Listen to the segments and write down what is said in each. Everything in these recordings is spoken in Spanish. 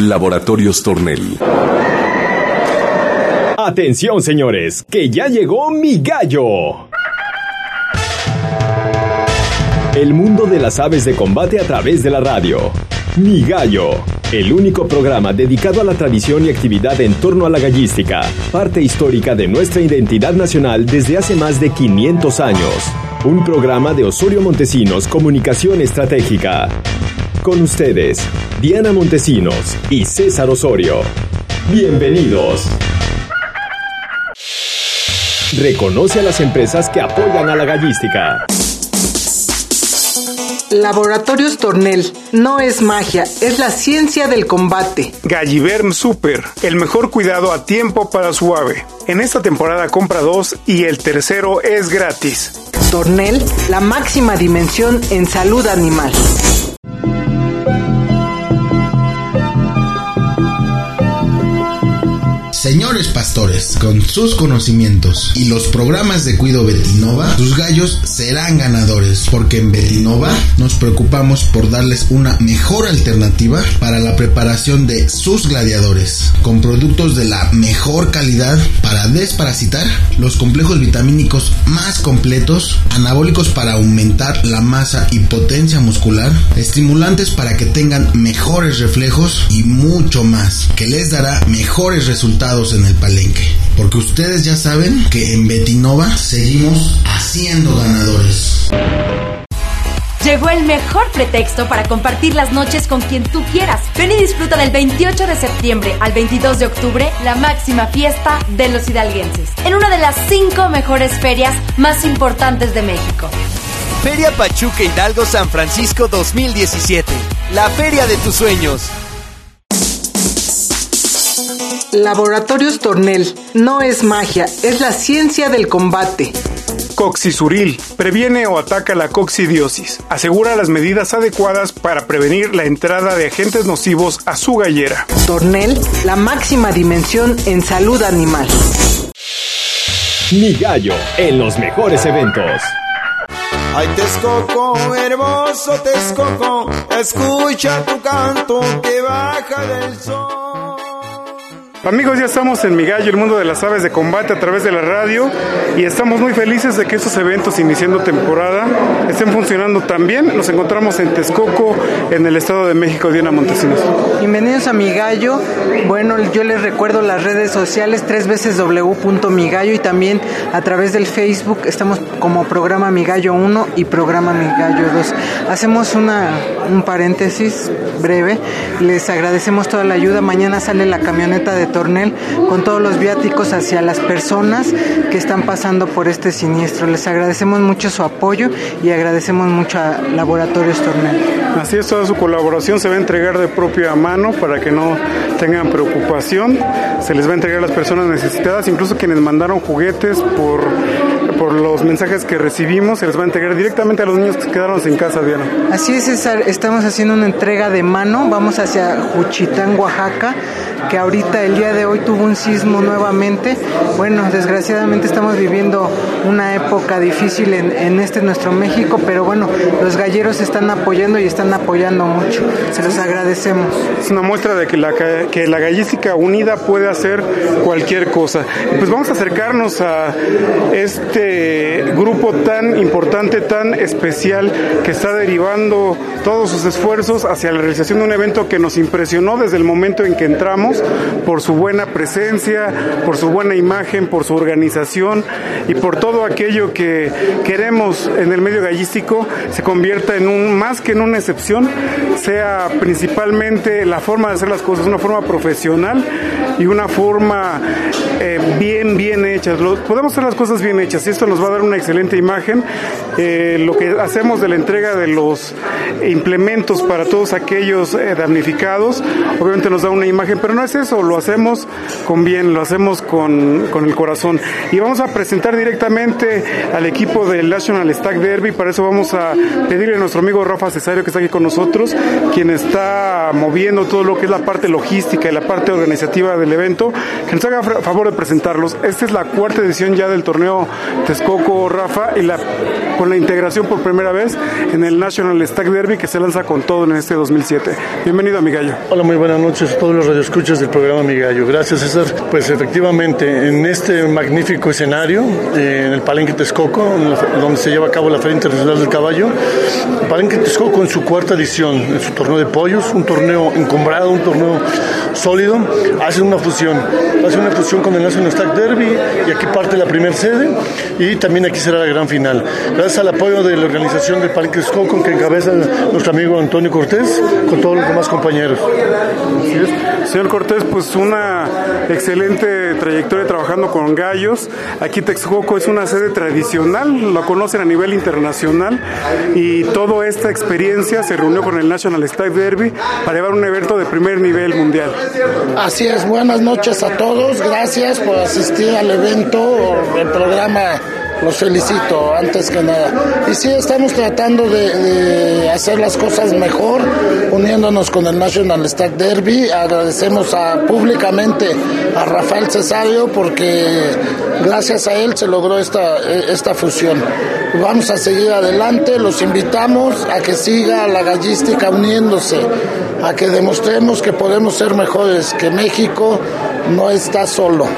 Laboratorios Tornel. Atención, señores, que ya llegó Mi Gallo. El mundo de las aves de combate a través de la radio. Mi Gallo, el único programa dedicado a la tradición y actividad en torno a la gallística, parte histórica de nuestra identidad nacional desde hace más de 500 años. Un programa de Osorio Montesinos Comunicación Estratégica. Con ustedes, Diana Montesinos y César Osorio. Bienvenidos. Reconoce a las empresas que apoyan a la gallística. Laboratorios Tornel. No es magia, es la ciencia del combate. Galliverm Super, el mejor cuidado a tiempo para su ave. En esta temporada compra 2 y el tercero es gratis. Tornel, la máxima dimensión en salud animal. Señores pastores, con sus conocimientos y los programas de cuido Betinova, sus gallos serán ganadores, porque en Betinova nos preocupamos por darles una mejor alternativa para la preparación de sus gladiadores, con productos de la mejor calidad para desparasitar, los complejos vitamínicos más completos, anabólicos para aumentar la masa y potencia muscular, estimulantes para que tengan mejores reflejos y mucho más, que les dará mejores resultados en el palenque, porque ustedes ya saben que en Betinova seguimos haciendo ganadores. Llegó el mejor pretexto para compartir las noches con quien tú quieras. Ven y disfruta del 28 de septiembre al 22 de octubre la máxima fiesta de los hidalguenses, en una de las 5 mejores ferias más importantes de México. Feria Pachuca Hidalgo San Francisco 2017, la feria de tus sueños. Laboratorios Tornel. No es magia, es la ciencia del combate. Coxisuril, previene o ataca la coccidiosis. Asegura las medidas adecuadas para prevenir la entrada de agentes nocivos a su gallera. Tornel, la máxima dimensión en salud animal. Mi Gallo, en los mejores eventos. Ay, Texcoco, hermoso Texcoco, escucha tu canto que baja del sol. Amigos, ya estamos en Mi Gallo, el mundo de las aves de combate a través de la radio, y estamos muy felices de que estos eventos iniciando temporada estén funcionando tan bien. Nos encontramos en Texcoco, en el Estado de México. Diana Montesinos. Bienvenidos a Mi Gallo. Bueno, yo les recuerdo las redes sociales, www.migallo, y también a través del Facebook estamos como Programa Mi Gallo 1 y Programa Mi Gallo 2. Hacemos un paréntesis breve. Les agradecemos toda la ayuda. Mañana sale la camioneta de Tornel con todos los viáticos hacia las personas que están pasando por este siniestro. Les agradecemos mucho su apoyo y agradecemos mucho a Laboratorios Tornel. Así es, toda su colaboración se va a entregar de propia mano para que no tengan preocupación. Se les va a entregar a las personas necesitadas, incluso quienes mandaron juguetes por los mensajes que recibimos, se les va a entregar directamente a los niños que se quedaron sin casa, Diana. Así es, César, estamos haciendo una entrega de mano. Vamos hacia Juchitán, Oaxaca, que ahorita el día de hoy tuvo un sismo nuevamente. Bueno, desgraciadamente estamos viviendo una época difícil en nuestro México, pero bueno, los galleros están apoyando y están apoyando mucho. Se los agradecemos. Es una muestra de que la gallística unida puede hacer cualquier cosa. Pues vamos a acercarnos a este grupo tan importante, tan especial, que está derivando todos sus esfuerzos hacia la realización de un evento que nos impresionó desde el momento en que entramos, por su buena presencia, por su buena imagen, por su organización y por todo aquello que queremos en el medio gallístico se convierta en más que en una excepción, sea principalmente la forma de hacer las cosas, una forma profesional y una forma bien hecha. Podemos hacer las cosas bien hechas y esto nos va a dar una excelente imagen. Lo que hacemos de la entrega de los implementos para todos aquellos damnificados, obviamente nos da una imagen, pero no es eso, lo hacemos con bien, lo hacemos con el corazón. Y vamos a presentar directamente al equipo del National Stag Derby. Para eso vamos a pedirle a nuestro amigo Rafa Cesario, que está aquí con nosotros, quien está moviendo todo lo que es la parte logística y la parte organizativa del evento, que nos haga favor de presentarlos. Esta es la cuarta edición ya del torneo Texcoco, Rafa, y con la integración por primera vez en el National Stag Derby, que se lanza con todo en este 2007. Bienvenido a Mi Gallo. Hola, muy buenas noches a todos los radioescuchas del programa Mi Gallo. Gracias, César. Pues efectivamente, en este magnífico escenario, en el Palenque Texcoco, donde se lleva a cabo la Feria Internacional del Caballo, el Palenque Texcoco en su cuarta edición, en su torneo de pollos, un torneo encumbrado, un torneo sólido, hace una fusión con el National Stag Derby, y aquí parte la primera sede, y también aquí será la gran final. Gracias al apoyo de la organización del Palenque Texcoco, que encabeza nuestro amigo Antonio Cortés, con todos los demás compañeros. Así es. Señor Cortés, pues una excelente trayectoria trabajando con gallos. Aquí Texcoco es una sede tradicional, lo conocen a nivel internacional, y toda esta experiencia se reunió con el National Stag Derby para llevar un evento de primer nivel mundial. Así es, buenas noches a todos, gracias por asistir al evento, el programa. Los felicito, antes que nada. Y sí, estamos tratando de hacer las cosas mejor, uniéndonos con el National Stag Derby. Agradecemos públicamente a Rafael Cesario, porque gracias a él se logró esta fusión. Vamos a seguir adelante, los invitamos a que siga la gallística uniéndose, a que demostremos que podemos ser mejores, que México no está solo.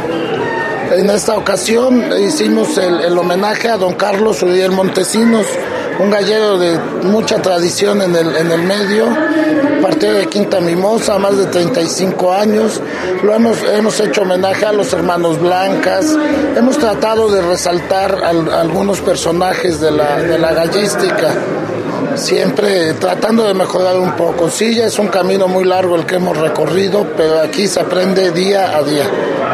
En esta ocasión hicimos el homenaje a don Carlos Uriel Montesinos, un gallero de mucha tradición en el medio, partido de Quinta Mimosa, más de 35 años. Hemos hecho homenaje a los hermanos Blancas, hemos tratado de resaltar algunos personajes de la gallística, siempre tratando de mejorar un poco. Sí, ya es un camino muy largo el que hemos recorrido, pero aquí se aprende día a día.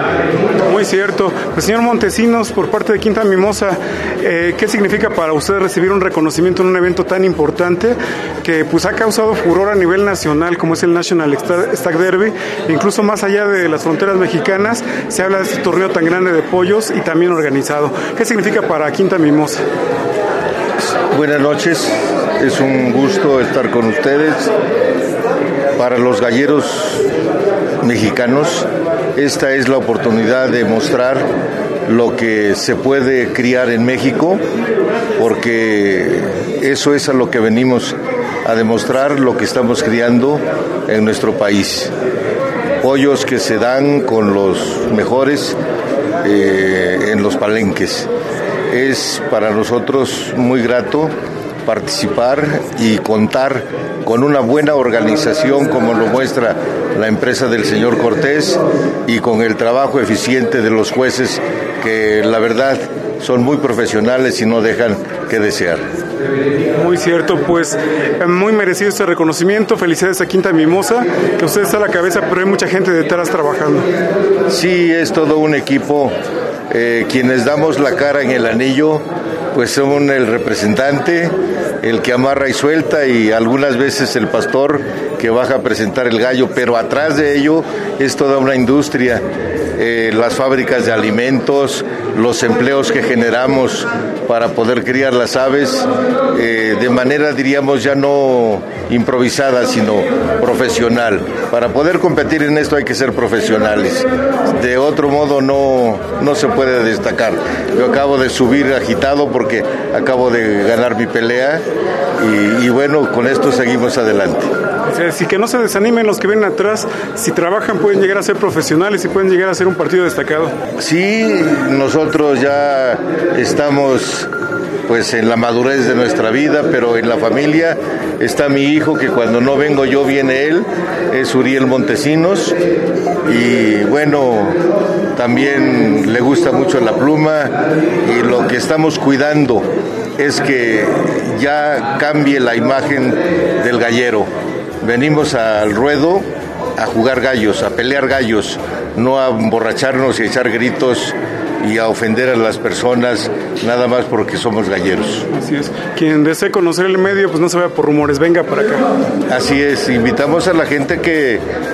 Muy cierto. Pues, señor Montesinos, por parte de Quinta Mimosa, ¿qué significa para usted recibir un reconocimiento en un evento tan importante que pues ha causado furor a nivel nacional, como es el National Stag Derby? Incluso más allá de las fronteras mexicanas se habla de este torneo tan grande de pollos y también organizado. ¿Qué significa para Quinta Mimosa? Buenas noches, es un gusto estar con ustedes. Para los galleros mexicanos, esta es la oportunidad de mostrar lo que se puede criar en México, porque eso es a lo que venimos a demostrar, lo que estamos criando en nuestro país. Pollos que se dan con los mejores en los palenques. Es para nosotros muy grato participar y contar con una buena organización como lo muestra la empresa del señor Cortés, y con el trabajo eficiente de los jueces, que la verdad son muy profesionales y no dejan que desear. Muy cierto, pues muy merecido este reconocimiento. Felicidades a Quinta Mimosa, que usted está a la cabeza, pero hay mucha gente detrás trabajando. Sí, es todo un equipo. Quienes damos la cara en el anillo, pues son el representante, el que amarra y suelta, y algunas veces el pastor que baja a presentar el gallo, pero atrás de ello es toda una industria, las fábricas de alimentos, los empleos que generamos para poder criar las aves de manera, diríamos, ya no improvisada, sino profesional. Para poder competir en esto hay que ser profesionales, de otro modo no se puede destacar. Yo acabo de subir agitado porque acabo de ganar mi pelea, y bueno, con esto seguimos adelante. Así que no se desanimen los que vienen atrás, si trabajan pueden llegar a ser profesionales y pueden llegar a ser un partido destacado. Sí, nosotros ya estamos pues en la madurez de nuestra vida, pero en la familia está mi hijo, que cuando no vengo yo viene él, es Uriel Montesinos, y bueno, también le gusta mucho la pluma, y lo que estamos cuidando es que ya cambie la imagen del gallero. Venimos al ruedo a jugar gallos, a pelear gallos, no a emborracharnos y a echar gritos y a ofender a las personas nada más porque somos galleros. Así es. Quien desee conocer el medio, pues no se vaya por rumores, venga para acá. Así es, invitamos a la gente que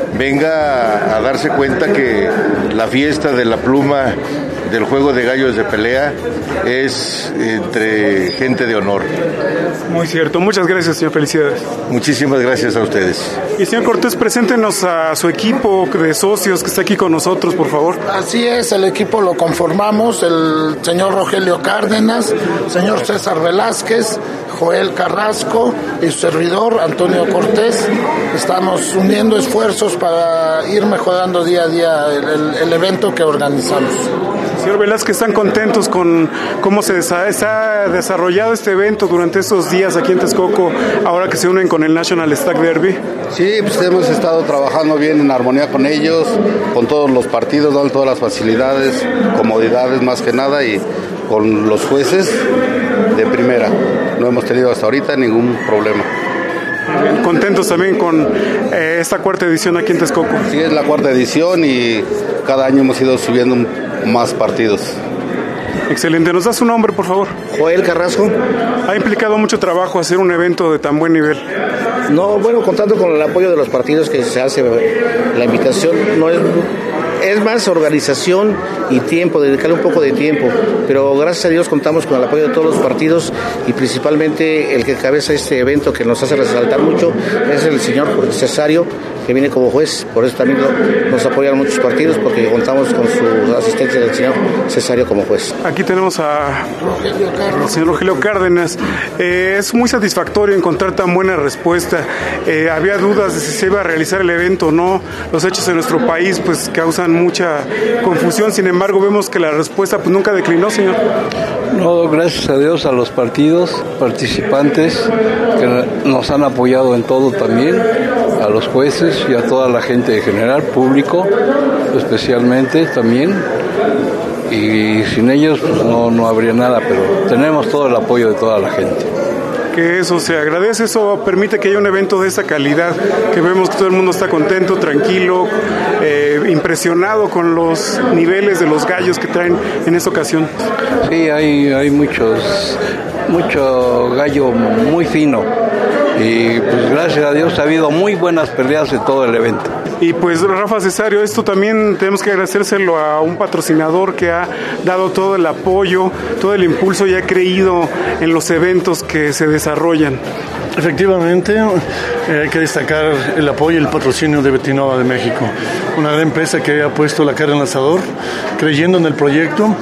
venga a darse cuenta que la fiesta de la pluma del juego de gallos de pelea es entre gente de honor. Muy cierto. Muchas gracias, señor. Felicidades. Muchísimas gracias a ustedes. Y señor Cortés, preséntenos a su equipo de socios que está aquí con nosotros, por favor. Así es, el equipo lo conformamos el señor Rogelio Cárdenas, señor César Velázquez, Joel Carrasco y su servidor Antonio Cortés. Estamos uniendo esfuerzos para ir mejorando día a día el evento que organizamos. Señor Velázquez, ¿están contentos con cómo se ha desarrollado este evento durante estos días aquí en Texcoco, ahora que se unen con el National Stag Derby? Sí, pues hemos estado trabajando bien en armonía con ellos, con todos los partidos, dando todas las facilidades, comodidades más que nada, y con los jueces de primera. No hemos tenido hasta ahorita ningún problema. Bien, contentos también con esta cuarta edición aquí en Texcoco. Sí, es la cuarta edición y cada año hemos ido subiendo más partidos. Excelente. ¿Nos da su nombre, por favor? Joel Carrasco. ¿Ha implicado mucho trabajo hacer un evento de tan buen nivel? No, bueno, contando con el apoyo de los partidos que se hace la invitación, no es más organización y tiempo, dedicarle un poco de tiempo, pero gracias a Dios contamos con el apoyo de todos los partidos y principalmente el que cabeza este evento que nos hace resaltar mucho es el señor Cesario, que viene como juez, por eso también nos apoyan muchos partidos porque contamos con su asistencia del señor Cesario como juez. Aquí tenemos al señor Rogelio Cárdenas. Es muy satisfactorio encontrar tan buena respuesta. Había dudas de si se iba a realizar el evento o no. Los hechos en nuestro país pues causan mucha confusión, sin embargo vemos que la respuesta pues nunca declinó, señor. No, gracias a Dios a los partidos participantes que nos han apoyado en todo también, a los jueces y a toda la gente en general, público especialmente también, y sin ellos pues no habría nada, pero tenemos todo el apoyo de toda la gente. Que eso se agradece, eso permite que haya un evento de esa calidad, que vemos que todo el mundo está contento, tranquilo, impresionado con los niveles de los gallos que traen en esta ocasión. Sí, hay mucho gallo muy fino y pues gracias a Dios ha habido muy buenas peleas en todo el evento. Y pues Rafa Cesario, esto también tenemos que agradecérselo a un patrocinador que ha dado todo el apoyo, todo el impulso y ha creído en los eventos que se desarrollan. Efectivamente, hay que destacar el apoyo y el patrocinio de Betinova de México, una gran empresa que ha puesto la cara en el asador, creyendo en el proyecto,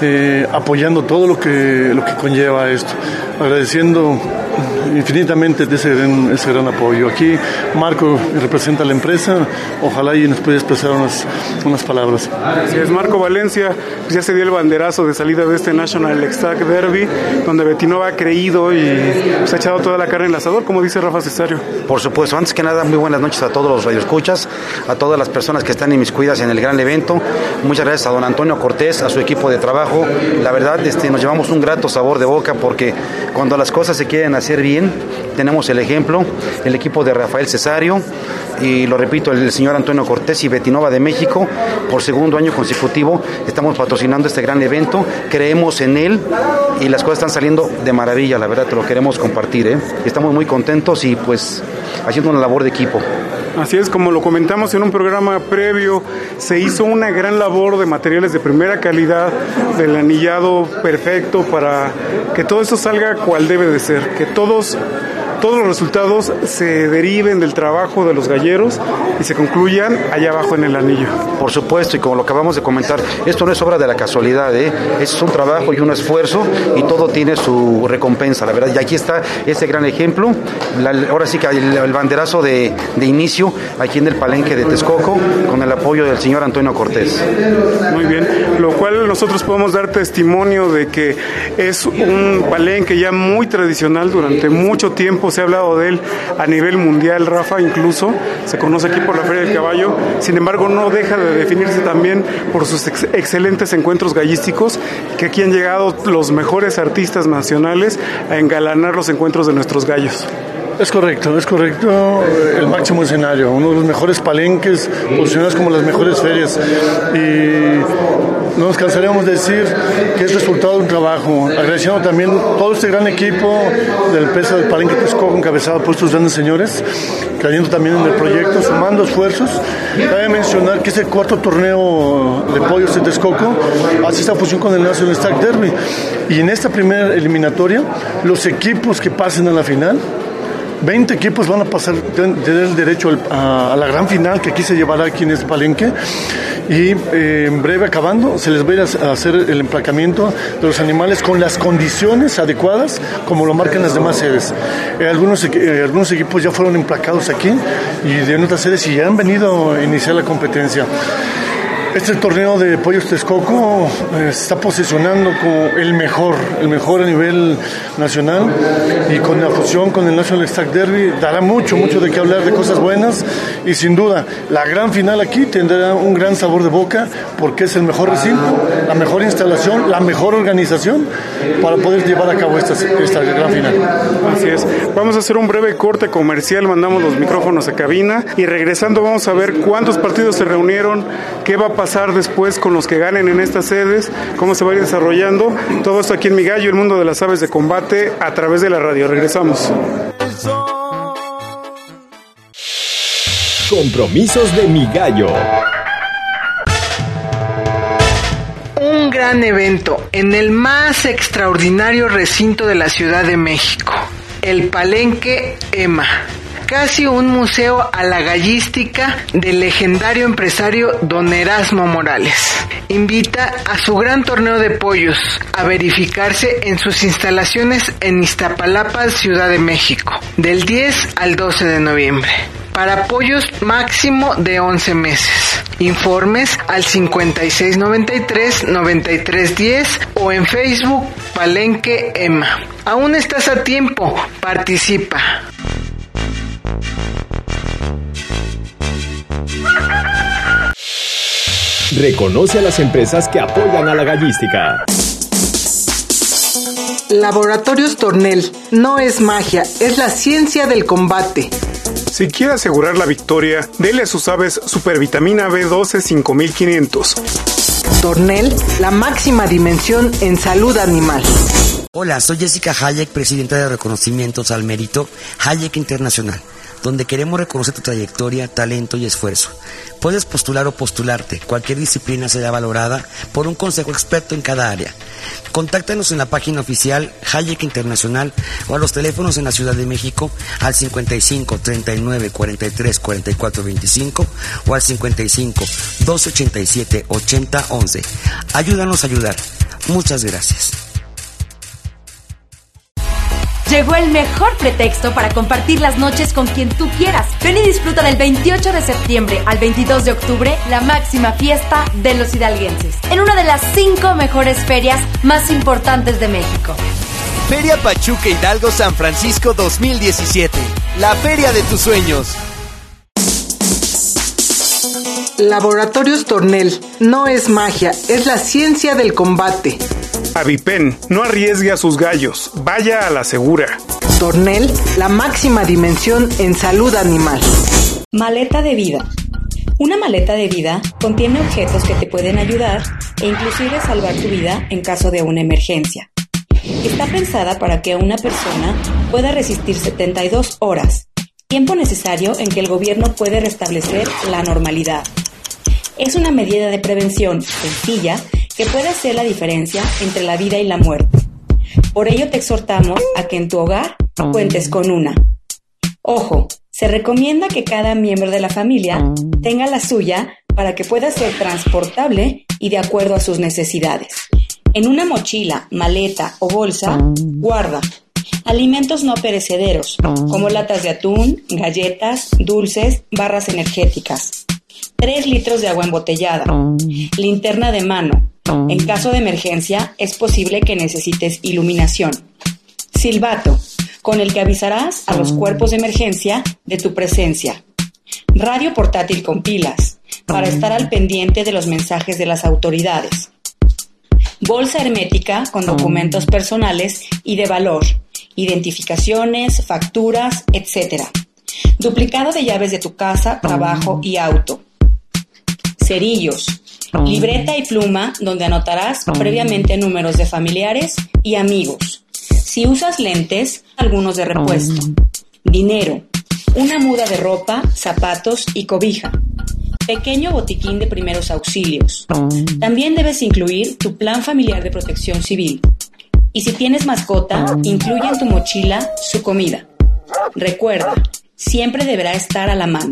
apoyando todo lo que conlleva esto, agradeciendo infinitamente de ese gran apoyo. Aquí Marco representa a la empresa, ojalá y nos pueda expresar unas palabras. Así es, Marco Valencia, pues ya se dio el banderazo de salida de este National Stag Derby, donde Betinova ha creído y se ha echado toda la carne en el asador, como dice Rafa Cesario. Por supuesto, antes que nada, muy buenas noches a todos los radioescuchas, a todas las personas que están inmiscuidas en el gran evento. Muchas gracias a don Antonio Cortés, a su equipo de trabajo. La verdad, nos llevamos un grato sabor de boca porque cuando las cosas se quieren hacer bien, tenemos el ejemplo, el equipo de Rafael Cesario y lo repito, el señor Antonio Cortés y Betinova de México. Por segundo año consecutivo estamos patrocinando este gran evento, creemos en él y las cosas están saliendo de maravilla, la verdad te lo queremos compartir, Estamos muy contentos y pues haciendo una labor de equipo. Así es, como lo comentamos en un programa previo, se hizo una gran labor de materiales de primera calidad, del anillado perfecto para que todo esto salga cual debe de ser, que todos los resultados se deriven del trabajo de los galleros y se concluyan allá abajo en el anillo. Por supuesto, y como lo acabamos de comentar, esto no es obra de la casualidad, es un trabajo y un esfuerzo y todo tiene su recompensa, la verdad. Y aquí está ese gran ejemplo, ahora sí que el banderazo de inicio aquí en el palenque de Texcoco con el apoyo del señor Antonio Cortés. Muy bien, lo cual nosotros podemos dar testimonio de que es un palenque ya muy tradicional, durante mucho tiempo se ha hablado de él a nivel mundial, Rafa, incluso se conoce aquí por la Feria del Caballo. Sin embargo, no deja de definirse también por sus excelentes encuentros gallísticos, que aquí han llegado los mejores artistas nacionales a engalanar los encuentros de nuestros gallos. Es correcto, el máximo escenario, uno de los mejores palenques, posicionados como las mejores ferias, y no nos cansaremos de decir que es resultado de un trabajo, agradeciendo también todo este gran equipo del PESA del Palenque Texcoco, encabezado por estos grandes señores, cayendo también en el proyecto, sumando esfuerzos. Cabe mencionar que es el cuarto torneo de pollos de Texcoco, hace esta fusión con el National Stack Derby, y en esta primera eliminatoria, los equipos que pasen a la final, 20 equipos van a pasar, tener el derecho a la gran final que aquí se llevará aquí en este Palenque, y en breve acabando se les va a ir a hacer el emplacamiento de los animales con las condiciones adecuadas como lo marcan las demás sedes. Algunos equipos ya fueron emplacados aquí y de otras sedes y ya han venido a iniciar la competencia. Este torneo de Pollos Texcoco se está posicionando como el mejor a nivel nacional, y con la fusión con el National Stack Derby dará mucho de qué hablar, de cosas buenas, y sin duda la gran final aquí tendrá un gran sabor de boca porque es el mejor recinto, la mejor instalación, la mejor organización para poder llevar a cabo esta gran final. Así es. Vamos a hacer un breve corte comercial, mandamos los micrófonos a cabina y regresando vamos a ver cuántos partidos se reunieron, qué va a pasar después con los que ganen en estas sedes, cómo se va a ir desarrollando todo esto aquí en Mi Gallo, el mundo de las aves de combate a través de la radio. Regresamos. Compromisos de Mi Gallo. Un gran evento en el más extraordinario recinto de la Ciudad de México, el Palenque EMA. Casi un museo a la gallística del legendario empresario Don Erasmo Morales. Invita a su gran torneo de pollos a verificarse en sus instalaciones en Iztapalapa, Ciudad de México, del 10 al 12 de noviembre. Para pollos máximo de 11 meses. Informes al 5693-9310 o en Facebook Palenque EMA. Aún estás a tiempo, participa. Reconoce a las empresas que apoyan a la gallística. Laboratorios Tornel. No es magia, es la ciencia del combate. Si quiere asegurar la victoria, dele a sus aves supervitamina B12 5500. Tornel, la máxima dimensión en salud animal. Hola, soy Jessica Hayek, presidenta de Reconocimientos al Mérito Hayek Internacional, donde queremos reconocer tu trayectoria, talento y esfuerzo. Puedes postular o postularte. Cualquier disciplina será valorada por un consejo experto en cada área. Contáctanos en la página oficial Hayek Internacional o a los teléfonos en la Ciudad de México al 55 39 43 44 25 o al 55 287 80 11. Ayúdanos a ayudar. Muchas gracias. Llegó el mejor pretexto para compartir las noches con quien tú quieras. Ven y disfruta del 28 de septiembre al 22 de octubre la máxima fiesta de los hidalguenses, en una de las 5 mejores ferias más importantes de México. Feria Pachuca Hidalgo San Francisco 2017. La feria de tus sueños. Laboratorios Tornel. No es magia, es la ciencia del combate. Avipen, no arriesgue a sus gallos, vaya a la segura. Tornel, la máxima dimensión en salud animal. Maleta de vida. Una maleta de vida contiene objetos que te pueden ayudar e inclusive salvar tu vida en caso de una emergencia. Está pensada para que una persona pueda resistir 72 horas, tiempo necesario en que el gobierno puede restablecer la normalidad. Es una medida de prevención sencilla que puede hacer la diferencia entre la vida y la muerte. Por ello te exhortamos a que en tu hogar cuentes con una. Ojo, se recomienda que cada miembro de la familia tenga la suya para que pueda ser transportable y de acuerdo a sus necesidades. En una mochila, maleta o bolsa, guarda alimentos no perecederos, como latas de atún, galletas, dulces, barras energéticas. 3 litros de agua embotellada. Linterna de mano. En caso de emergencia, es posible que necesites iluminación. Silbato, con el que avisarás a los cuerpos de emergencia de tu presencia. Radio portátil con pilas, para estar al pendiente de los mensajes de las autoridades. Bolsa hermética con documentos personales y de valor, identificaciones, facturas, etc. Duplicado de llaves de tu casa, trabajo y auto. Cerillos, libreta y pluma donde anotarás previamente números de familiares y amigos. Si usas lentes, algunos de repuesto. Dinero, una muda de ropa, zapatos y cobija. Pequeño botiquín de primeros auxilios. También debes incluir tu plan familiar de protección civil. Y si tienes mascota, incluye en tu mochila su comida. Recuerda, siempre deberá estar a la mano.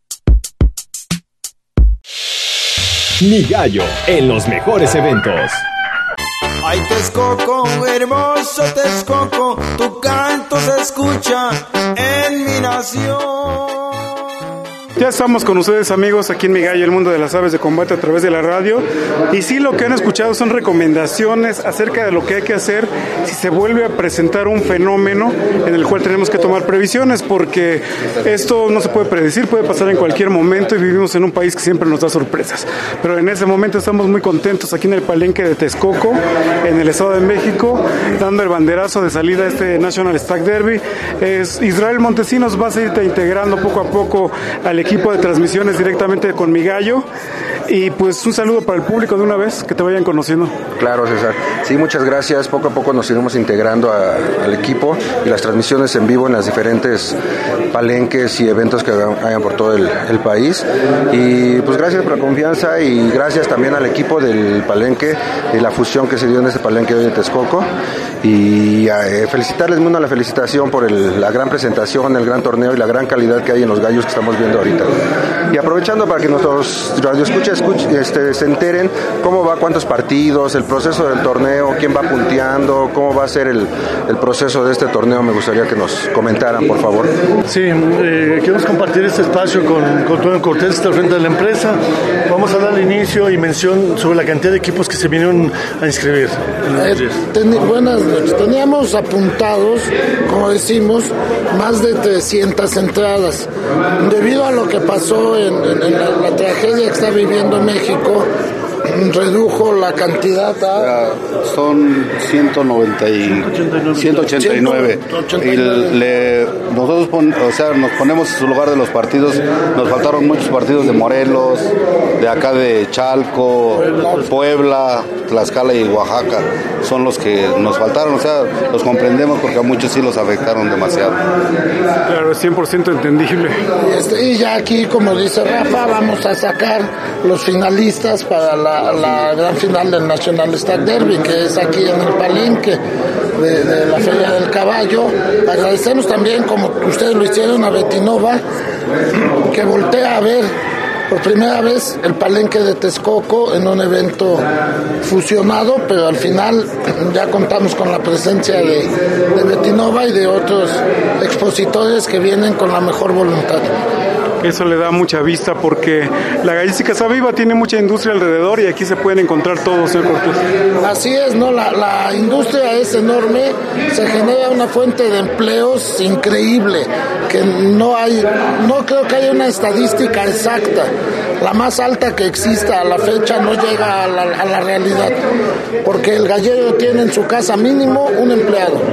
Mi Gallo, en los mejores eventos. Ay, Texcoco, hermoso Texcoco, tu canto se escucha en mi nación. Ya estamos con ustedes, amigos, aquí en Mi Gallo, el mundo de las aves de combate a través de la radio. Y sí, lo que han escuchado son recomendaciones acerca de lo que hay que hacer si se vuelve a presentar un fenómeno en el cual tenemos que tomar previsiones, porque esto no se puede predecir, puede pasar en cualquier momento y vivimos en un país que siempre nos da sorpresas. Pero en ese momento estamos muy contentos aquí en el Palenque de Texcoco, en el Estado de México, dando el banderazo de salida a este National Stag Derby. Israel Montesinos va a seguir integrando poco a poco al equipo de transmisiones directamente con Mi Gallo. Y pues un saludo para el público de una vez, que te vayan conociendo. Claro, César. Sí, muchas gracias. Poco a poco nos iremos integrando al equipo y las transmisiones en vivo en las diferentes palenques y eventos que hayan por todo el país. Y pues gracias por la confianza y gracias también al equipo del palenque y la fusión que se dio en este palenque hoy en Texcoco. Y felicitarles, mundo, la felicitación por la gran presentación, el gran torneo y la gran calidad que hay en los gallos que estamos viendo ahorita. Y aprovechando para que nuestros radioescuchas se enteren cómo va, cuántos partidos, el proceso del torneo, quién va punteando, cómo va a ser el proceso de este torneo, me gustaría que nos comentaran, por favor. Sí, queremos compartir este espacio con Antonio Cortés, está al frente de la empresa. Vamos a dar inicio y mención sobre la cantidad de equipos que se vinieron a inscribir. Buenas noches. Teníamos apuntados, como decimos, más de 300 entradas. Debido a lo que pasó en la tragedia que está viviendo México, redujo la cantidad a... Son 189. Y nosotros nos ponemos en su lugar de los partidos. Nos faltaron muchos partidos de Morelos, de acá de Chalco, Puebla, Tlaxcala y Oaxaca. Son los que nos faltaron, los comprendemos porque a muchos sí los afectaron demasiado. Claro, es 100% entendible. Y ya aquí, como dice Rafa, vamos a sacar los finalistas para la gran final del National Stag Derby, que es aquí en el Palenque de la Feria del Caballo. Agradecemos también, como ustedes lo hicieron, a Betinova, que voltea a ver por primera vez el Palenque de Texcoco en un evento fusionado, pero al final ya contamos con la presencia de Betinova y de otros expositores que vienen con la mejor voluntad. Eso le da mucha vista porque la gallística está viva, tiene mucha industria alrededor y aquí se pueden encontrar todos, señor Cortés. Así es, ¿no? La industria es enorme, se genera una fuente de empleos increíble, que no creo que haya una estadística exacta. La más alta que exista a la fecha no llega a la realidad, porque el gallero tiene en su casa mínimo un empleado.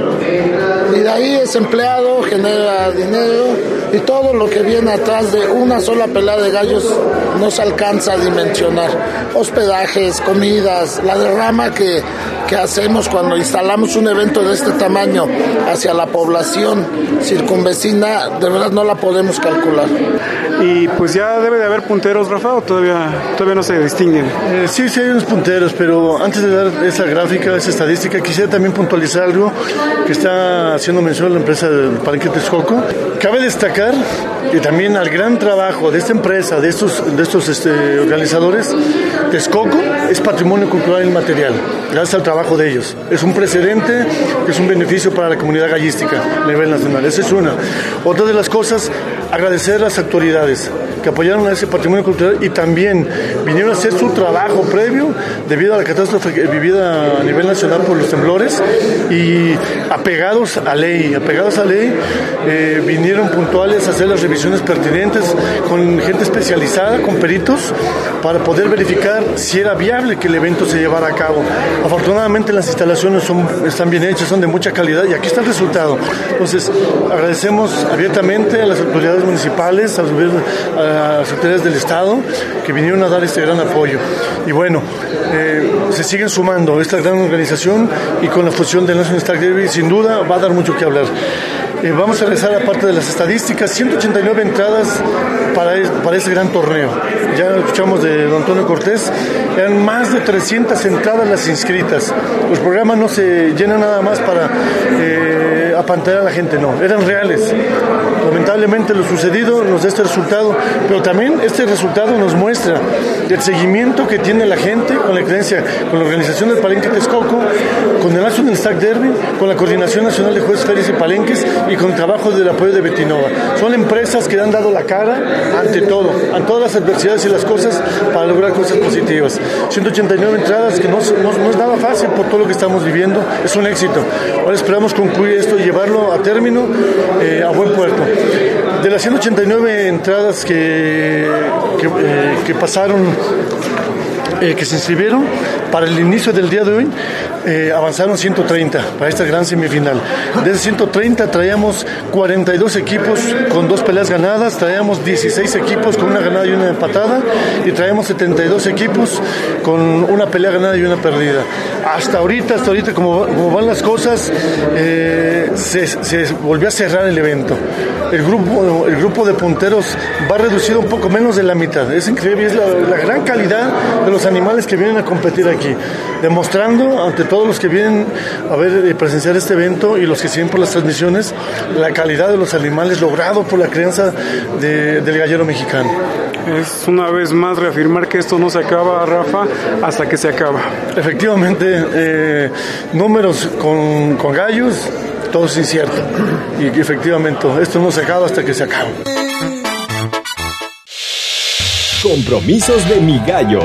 Y de ahí ese empleado genera dinero y todo lo que viene atrás de una sola pelea de gallos no se alcanza a dimensionar. Hospedajes, comidas, la derrama que hacemos cuando instalamos un evento de este tamaño hacia la población circunvecina, de verdad no la podemos calcular. Y pues ya debe de haber punteros, Rafa, ¿o todavía no se distinguen? Sí hay unos punteros, pero antes de dar esa gráfica, esa estadística, quisiera también puntualizar algo que está haciendo mención la empresa del Palenque Texcoco. Cabe destacar y también al gran trabajo de esta empresa, de estos organizadores. Texcoco es patrimonio cultural inmaterial, gracias al trabajo de ellos. Es un precedente, es un beneficio para la comunidad gallística a nivel nacional. Esa es una. Otra de las cosas, agradecer a las autoridades que apoyaron a ese patrimonio cultural y también vinieron a hacer su trabajo previo debido a la catástrofe vivida a nivel nacional por los temblores, y apegados a ley, vinieron puntuales a hacer las revisiones pertinentes con gente especializada, con peritos, para poder verificar si era viable que el evento se llevara a cabo. Afortunadamente las instalaciones están bien hechas, son de mucha calidad y aquí está el resultado. Entonces agradecemos abiertamente a las autoridades municipales, a las autoridades del Estado que vinieron a dar este gran apoyo. Y bueno, se siguen sumando esta gran organización, y con la fusión del National Stag Derby sin duda va a dar mucho que hablar. Vamos a revisar aparte de las estadísticas, 189 entradas para este gran torneo. Ya escuchamos de don Antonio Cortés, eran más de 300 entradas las inscritas. Los programas no se llenan nada más para apantallar a la gente, no, eran reales. Lamentablemente lo sucedido nos da este resultado, pero también este resultado nos muestra el seguimiento que tiene la gente con la creencia, con la organización del Palenque Texcoco, con el National Stag Derby, con la Coordinación Nacional de Jueces, Ferias y Palenques, y con el trabajo del apoyo de Betinova. Son empresas que han dado la cara ante todo, ante todas las adversidades y las cosas, para lograr cosas positivas. 189 entradas, que no es nada fácil por todo lo que estamos viviendo, es un éxito. Ahora esperamos concluir esto y llevarlo a término, a buen puerto. De las 189 entradas que pasaron, que se inscribieron para el inicio del día de hoy, avanzaron 130 para esta gran semifinal. De esos 130 traíamos 42 equipos con 2 peleas ganadas, traíamos 16 equipos con una ganada y una empatada, y traíamos 72 equipos con una pelea ganada y una perdida. Hasta ahorita como van las cosas, se volvió a cerrar el evento. El grupo de punteros va reducido un poco menos de la mitad. Es increíble, es la gran calidad de los animales que vienen a competir aquí, demostrando ante todos los que vienen a ver presenciar este evento y los que siguen por las transmisiones la calidad de los animales logrado por la crianza del gallero mexicano. Es una vez más reafirmar que esto no se acaba, Rafa, hasta que se acaba. Efectivamente, números con gallos, todo es incierto, y efectivamente esto no se acaba hasta que se acaba. Compromisos de Mi Gallo.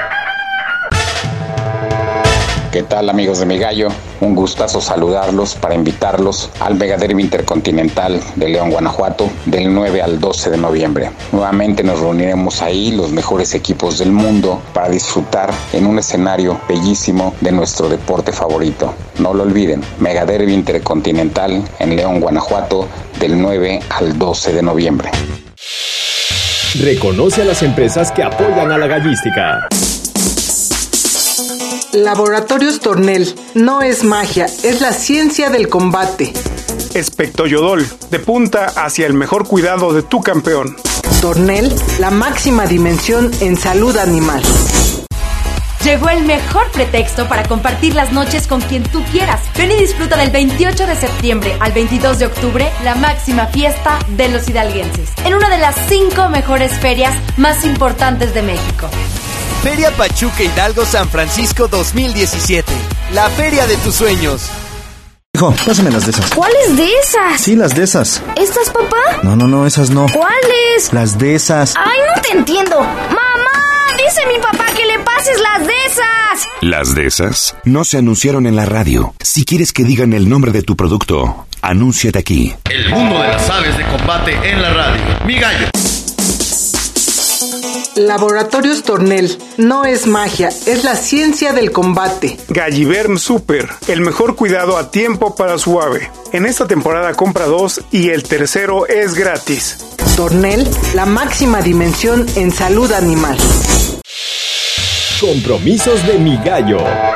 ¿Qué tal, amigos de Mi Gallo? Un gustazo saludarlos para invitarlos al Mega Derby Intercontinental de León, Guanajuato, del 9 al 12 de noviembre. Nuevamente nos reuniremos ahí los mejores equipos del mundo para disfrutar en un escenario bellísimo de nuestro deporte favorito. No lo olviden, Mega Derby Intercontinental en León, Guanajuato, del 9 al 12 de noviembre. Reconoce a las empresas que apoyan a la gallística. Laboratorios Tornel, no es magia, es la ciencia del combate. Espectoyodol, de punta hacia el mejor cuidado de tu campeón. Tornel, la máxima dimensión en salud animal. Llegó el mejor pretexto para compartir las noches con quien tú quieras. Ven y disfruta del 28 de septiembre al 22 de octubre la máxima fiesta de los hidalguenses, en una de las 5 mejores ferias más importantes de México. Feria Pachuca Hidalgo San Francisco 2017. La feria de tus sueños. Hijo, pásame las de esas. ¿Cuáles de esas? Sí, las de esas. ¿Estas, papá? No, esas no. ¿Cuáles? Las de esas. ¡Ay, no te entiendo! ¡Mamá! Dice mi papá que le pases las de esas. ¿Las de esas? No se anunciaron en la radio. Si quieres que digan el nombre de tu producto, anúnciate aquí. El mundo de las aves de combate en la radio. Mi Gallo. Laboratorios Tornel, no es magia, es la ciencia del combate. Galliverm Super, el mejor cuidado a tiempo para su ave. En esta temporada compra 2 y el tercero es gratis. Tornel, la máxima dimensión en salud animal. Compromisos de Mi Gallo.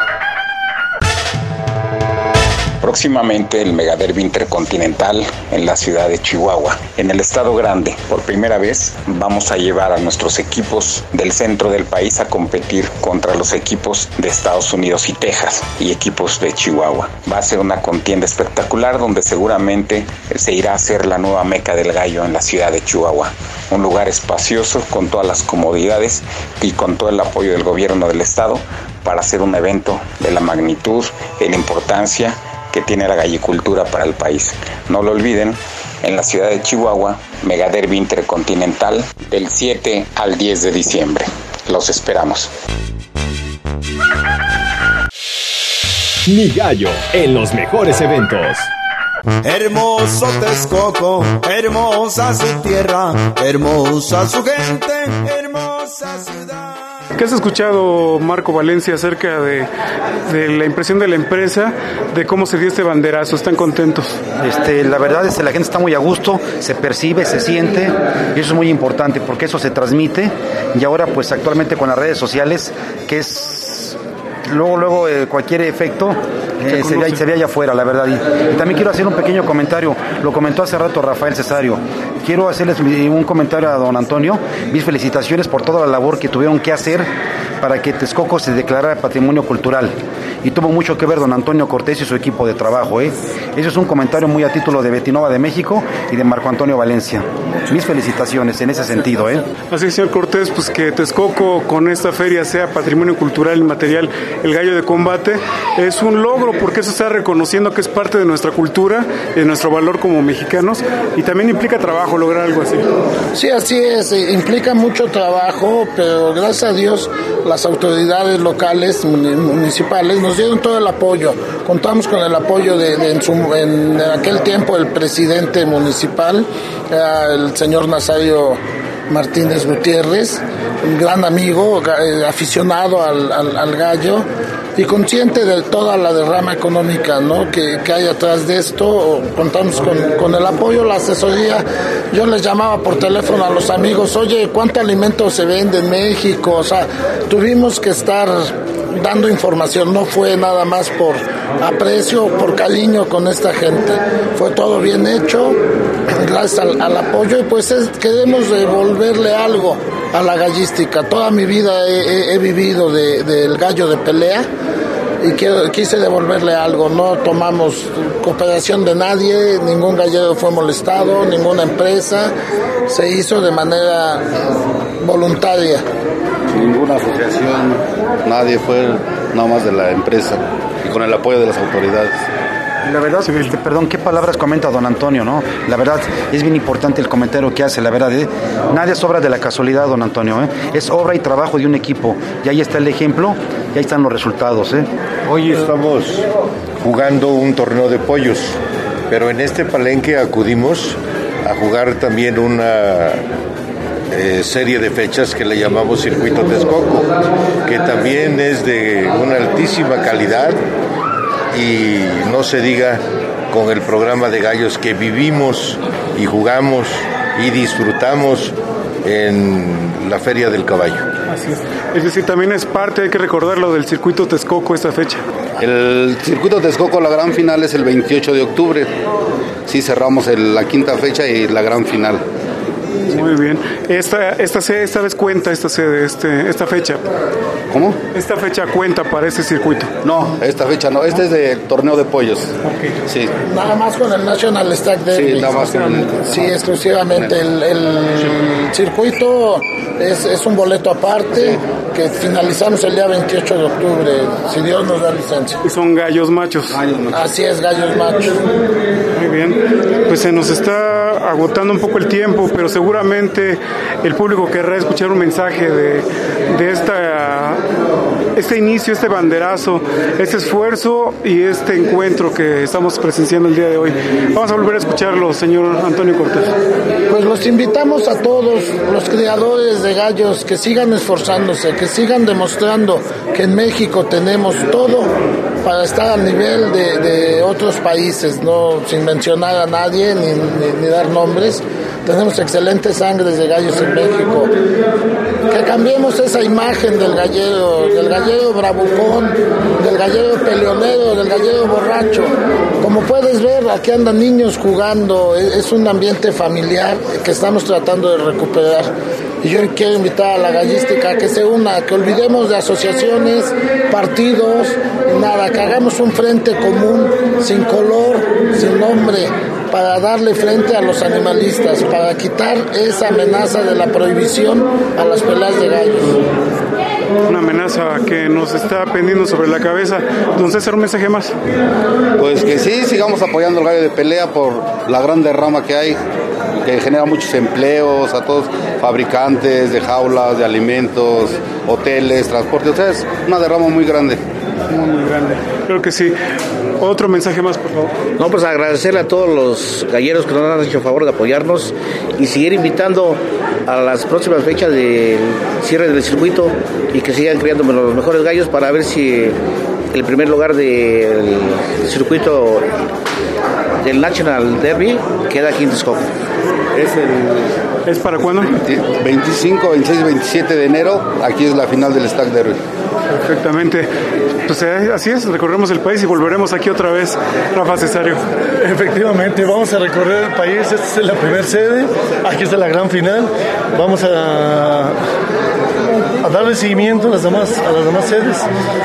Próximamente el Mega Derby Intercontinental en la ciudad de Chihuahua, en el estado grande. Por primera vez vamos a llevar a nuestros equipos del centro del país a competir contra los equipos de Estados Unidos y Texas y equipos de Chihuahua. Va a ser una contienda espectacular donde seguramente se irá a hacer la nueva meca del gallo en la ciudad de Chihuahua. Un lugar espacioso con todas las comodidades y con todo el apoyo del gobierno del estado para hacer un evento de la magnitud y la importancia que tiene la gallicultura para el país. No lo olviden, en la ciudad de Chihuahua, Megaderby Intercontinental, del 7 al 10 de diciembre. Los esperamos. Mi Gallo, en los mejores eventos. Hermoso Texcoco, hermosa su tierra, hermosa su gente, hermosa ciudad. ¿Qué has escuchado, Marco Valencia, acerca de la impresión de la empresa, de cómo se dio este banderazo? ¿Están contentos? La verdad es que la gente está muy a gusto, se percibe, se siente, y eso es muy importante porque eso se transmite, y ahora pues actualmente con las redes sociales, que es luego cualquier efecto se ve allá afuera, la verdad. Y también quiero hacer un pequeño comentario, lo comentó hace rato Rafael Cesario. Quiero hacerles un comentario a don Antonio, mis felicitaciones por toda la labor que tuvieron que hacer para que Texcoco se declarara patrimonio cultural. Y tuvo mucho que ver don Antonio Cortés y su equipo de trabajo. Eso es un comentario muy a título de Betinova de México y de Marco Antonio Valencia. Mis felicitaciones en ese sentido. Así, señor Cortés, pues que Texcoco con esta feria sea patrimonio cultural inmaterial, el Gallo de Combate, es un logro porque eso está reconociendo que es parte de nuestra cultura, de nuestro valor como mexicanos, y también implica trabajo lograr algo así. Sí, así es, implica mucho trabajo, pero gracias a Dios las autoridades locales, municipales, nos dieron todo el apoyo. Contamos con el apoyo en aquel tiempo el presidente municipal, el señor Nazario Martínez Gutiérrez, un gran amigo, aficionado al gallo y consciente de toda la derrama económica, ¿no?, que hay atrás de esto. Contamos con el apoyo, la asesoría. Yo les llamaba por teléfono a los amigos, oye, ¿cuánto alimento se vende en México? O sea, tuvimos que estar dando información, no fue nada más por aprecio, por cariño con esta gente, fue todo bien hecho, gracias al apoyo, y pues queremos devolverle algo a la gallística. Toda mi vida he vivido del gallo de pelea y quise devolverle algo. No tomamos cooperación de nadie, ningún gallero fue molestado, ninguna empresa, se hizo de manera voluntaria. Ninguna asociación, nadie, fue nada más de la empresa y con el apoyo de las autoridades. La verdad, perdón, ¿qué palabras comenta don Antonio, no? La verdad, es bien importante el comentario que hace, la verdad, nadie es obra de la casualidad, don Antonio, es obra y trabajo de un equipo, y ahí está el ejemplo, y ahí están los resultados, Hoy estamos jugando un torneo de pollos, pero en este palenque acudimos a jugar también una serie de fechas que le llamamos Circuito Texcoco, que también es de una altísima calidad, y no se diga con el programa de gallos que vivimos y jugamos y disfrutamos en la Feria del Caballo. Así es. Es decir, también es parte, hay que recordarlo, del Circuito Texcoco esta fecha. El Circuito Texcoco, la gran final es el 28 de octubre. Sí, cerramos la quinta fecha y la gran final. Muy bien. Esta vez cuenta esta fecha. ¿Cómo? Esta fecha cuenta para este circuito. No, esta fecha no. Este es de torneo de pollos. Okay. Sí. Nada más con el National Stag Derby. Sí, nada más con Sí, exclusivamente. El circuito es un boleto aparte que finalizamos el día 28 de octubre, si Dios nos da licencia. Y son gallos machos. Así es, gallos machos. Muy bien. Pues se nos está agotando un poco el tiempo, pero seguramente el público querrá escuchar un mensaje de este inicio, este banderazo, este esfuerzo y este encuentro que estamos presenciando el día de hoy. Vamos a volver a escucharlo, señor Antonio Cortés. Pues los invitamos a todos los criadores de gallos que sigan esforzándose, que sigan demostrando que en México tenemos todo para estar al nivel de otros países, no sin mencionar a nadie ni dar nombres. Tenemos excelentes sangres de gallos en México. Que cambiemos esa imagen del gallero bravucón, del gallero peleonero, del gallero borracho. Como puedes ver, aquí andan niños jugando, es un ambiente familiar que estamos tratando de recuperar. Y yo quiero invitar a la gallística a que se una, que olvidemos de asociaciones, partidos, nada, que hagamos un frente común, sin color, sin nombre, para darle frente a los animalistas, para quitar esa amenaza de la prohibición a las peleas de gallos. una amenaza que nos está pendiendo sobre la cabeza. Don César, ¿un mensaje más? Pues que sí, sigamos apoyando el gallo de pelea por la gran derrama que hay, que genera muchos empleos a todos, fabricantes de jaulas, de alimentos, hoteles, transporte. O sea, es una derrama muy grande. Muy grande, creo que sí. Otro mensaje más, por favor. No, pues agradecerle a todos los galleros que nos han hecho favor de apoyarnos y seguir invitando a las próximas fechas del cierre del circuito y que sigan creando los mejores gallos para ver si el primer lugar del circuito del National Derby queda aquí en Texcoco. ¿Es para cuándo? 25, 26, 27 de enero, aquí es la final del Stack Derby. Perfectamente. Pues así es, recorremos el país y volveremos aquí otra vez, Rafa Cesario. Efectivamente, vamos a recorrer el país, esta es la primera sede, aquí está la gran final, vamos a darle seguimiento a las demás sedes.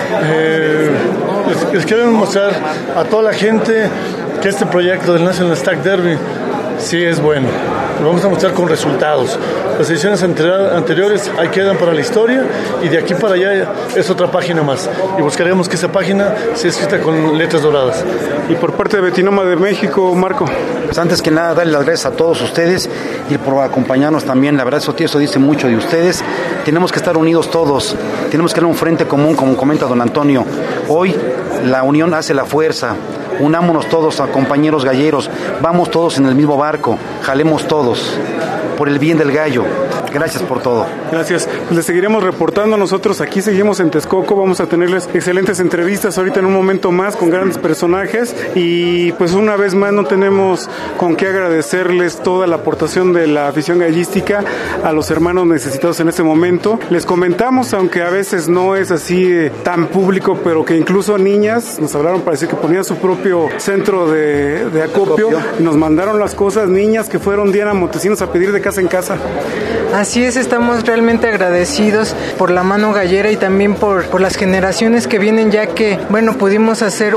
Les quiero mostrar a toda la gente que este proyecto del National Stack Derby sí es bueno. Lo vamos a mostrar con resultados. Las ediciones anteriores ahí quedan para la historia y de aquí para allá es otra página más. Y buscaremos que esa página sea escrita con letras doradas. Y por parte de Betinoma de México, Marco. Pues antes que nada, darle las gracias a todos ustedes y por acompañarnos también. La verdad, eso dice mucho de ustedes. Tenemos que estar unidos todos. Tenemos que tener un frente común, como comenta don Antonio. Hoy la unión hace la fuerza. Unámonos todos a compañeros galleros, vamos todos en el mismo barco, jalemos todos, por el bien del gallo. Gracias por todo. Gracias. Pues les seguiremos reportando. Nosotros aquí seguimos en Texcoco. Vamos a tenerles excelentes entrevistas ahorita en un momento más con grandes personajes. Y pues una vez más no tenemos con qué agradecerles toda la aportación de la afición gallística a los hermanos necesitados en este momento. Les comentamos, aunque a veces no es así tan público, pero que incluso niñas nos hablaron para decir que ponían su propio centro de acopio y nos mandaron las cosas. Niñas que fueron Diana Montesinos a pedir de casa en casa. Así es, estamos realmente agradecidos por la mano gallera y también por las generaciones que vienen, ya que, bueno, pudimos hacer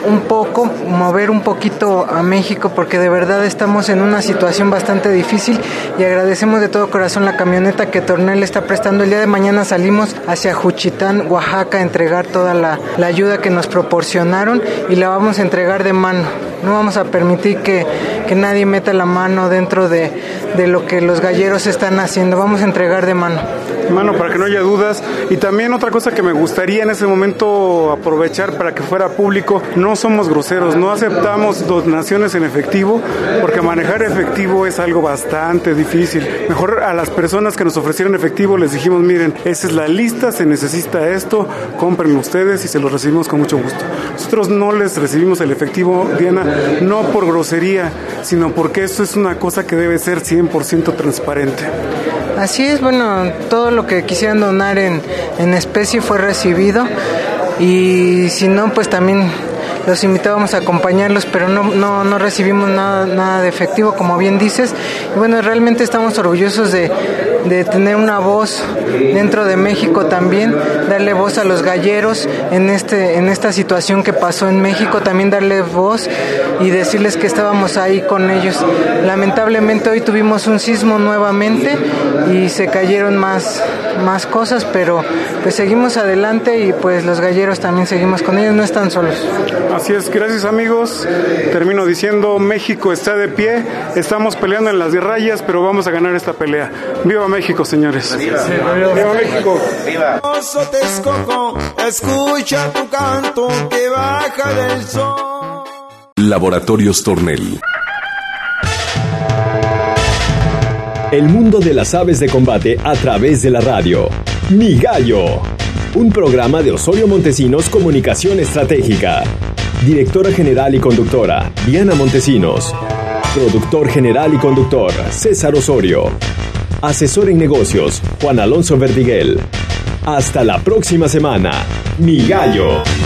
mover un poquito a México, porque de verdad estamos en una situación bastante difícil y agradecemos de todo corazón la camioneta que Tornel está prestando. El día de mañana salimos hacia Juchitán, Oaxaca, a entregar toda la ayuda que nos proporcionaron y la vamos a entregar de mano. No vamos a permitir que nadie meta la mano dentro de lo que los galleros están haciendo. Vamos a entregar de mano. Para que no haya dudas. Y también otra cosa que me gustaría en ese momento aprovechar para que fuera público: no somos groseros, no aceptamos donaciones en efectivo, porque manejar efectivo es algo bastante difícil. Mejor a las personas que nos ofrecieron efectivo les dijimos: miren, esa es la lista, se necesita esto, cómprenlo ustedes, y se los recibimos con mucho gusto. Nosotros no les recibimos el efectivo, Diana, no por grosería, sino porque esto es una cosa que debe ser 100% transparente. Así es, bueno, todo lo que quisieran donar en especie fue recibido, y si no, pues también los invitábamos a acompañarlos, pero no recibimos nada de efectivo, como bien dices. Y bueno, realmente estamos orgullosos de tener una voz dentro de México también, darle voz a los galleros en esta situación que pasó en México, también darle voz y decirles que estábamos ahí con ellos. Lamentablemente hoy tuvimos un sismo nuevamente y se cayeron más cosas, pero pues seguimos adelante y pues los galleros también seguimos con ellos, no están solos. Así es, gracias amigos. Termino diciendo: México está de pie, estamos peleando en las rayas, pero vamos a ganar esta pelea. ¡Viva México, señores! ¡Viva, ¡Viva México! ¡Viva! Texcoco, escucha tu canto que baja del sol. Laboratorios Tornel. El mundo de las aves de combate a través de la radio. Mi Gallo. Un programa de Osorio Montesinos Comunicación Estratégica. Directora general y conductora, Diana Montesinos. Productor general y conductor, César Osorio. Asesor en negocios, Juan Alonso Verdiguel. Hasta la próxima semana. Mi Gallo.